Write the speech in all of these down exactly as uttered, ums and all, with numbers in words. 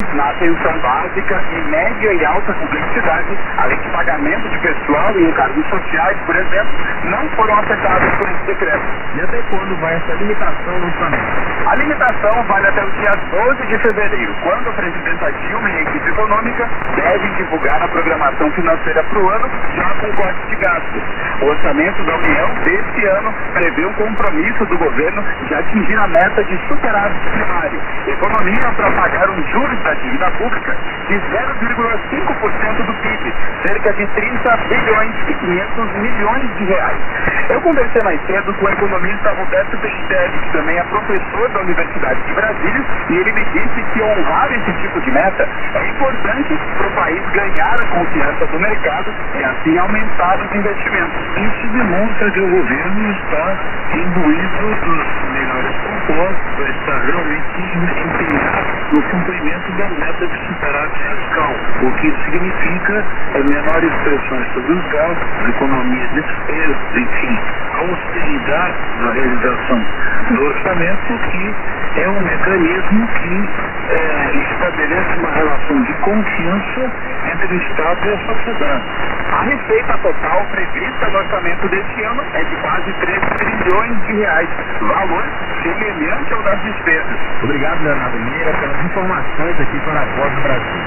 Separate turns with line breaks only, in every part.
na atenção básica e média e alta complexidade, além de pagamento de pessoal e encargos sociais, por exemplo, não foram afetados por esse decreto.
E até quando vai essa limitação no orçamento?
A limitação vale até o dia doze de fevereiro, quando a presidenta Dilma e a equipe econômica devem divulgar a programação financeira para o ano, já com corte de gastos. O orçamento da União deste ano prevê um compromisso do governo de atingir a meta de superávit primário, economia para pagar os juros da dívida pública de zero vírgula cinco por cento do P I B, cerca de trinta bilhões e quinhentos milhões de reais. Eu conversei mais cedo com o economista Roberto Peixoto, que também é professor da Universidade de Brasília, e ele me disse que honrar esse tipo de meta é importante para o país ganhar a confiança do mercado e assim aumentar os investimentos.
Isso demonstra que o governo está imbuído dos melhores propósitos, está realmente empenhado no cumprimento da meta de superávit fiscal, o que significa menores pressões sobre os gastos, economia de despesas, enfim, austeridade na realização do orçamento, que é um mecanismo que é, estabelece uma relação de confiança entre o Estado e a sociedade.
A receita total prevista no orçamento deste ano é de quase três trilhões de reais, valor semelhante ao das despesas.
Obrigado, Leonardo Meira, pelas informações aqui para a Voz do Brasil.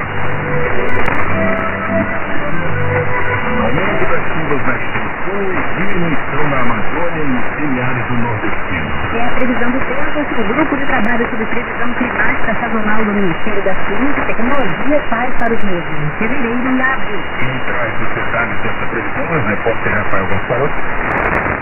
Aumento das chuvas na Sul e diminuição na Amazônia e nos semiáridos do Nordestino.
É a previsão do tempo que o Grupo de Trabalho sobre Previsão Climática Sazonal do Ministério da Ciência e Tecnologia faz para os meses de fevereiro e abril.
Quem traz os detalhes dessa previsão é o repórter Rafael Gonçalves.